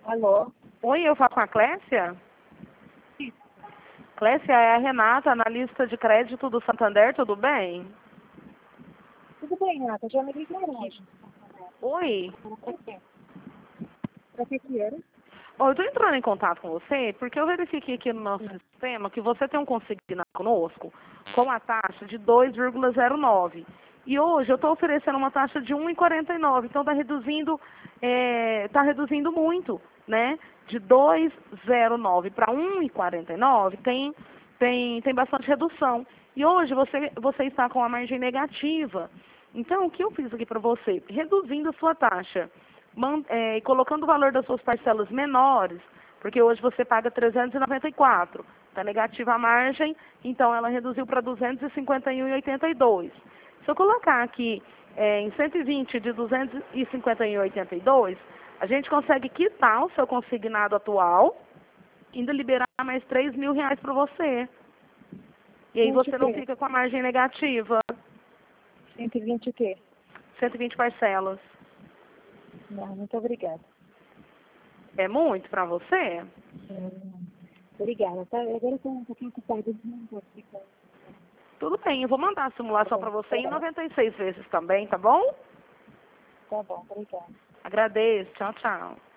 Alô? Oi, eu falo com a Clécia? Clécia, é a Renata, analista de crédito do Santander, tudo bem? Tudo bem, Renata, já me ligaram hoje. Oi? Pra que era? Eu estou entrando em contato com você porque eu verifiquei aqui no nosso sistema que você tem um consignado conosco com a taxa de 2,09. E hoje eu estou oferecendo uma taxa de 1,49. Então está reduzindo muito, né? De 2,09 para 1,49 tem bastante redução. E hoje você está com a margem negativa. Então, o que eu fiz aqui para você? Reduzindo a sua taxa e colocando o valor das suas parcelas menores, porque hoje você paga 394, está negativa a margem, então ela reduziu para 251,82. Se eu colocar aqui em 120 de 251,82, a gente consegue quitar o seu consignado atual, ainda liberar mais R$ 3.000 para você. E aí você não fica com a margem negativa. 120 o quê? 120 parcelas. Não, muito obrigada. É muito para você? Obrigada, tá? Agora eu estou um pouquinho ocupada, não vou ficar. Tudo bem, eu vou mandar a simulação Tá para bom, você em 96 vezes também, tá bom? tá bom, obrigada. Agradeço. Tchau, tchau.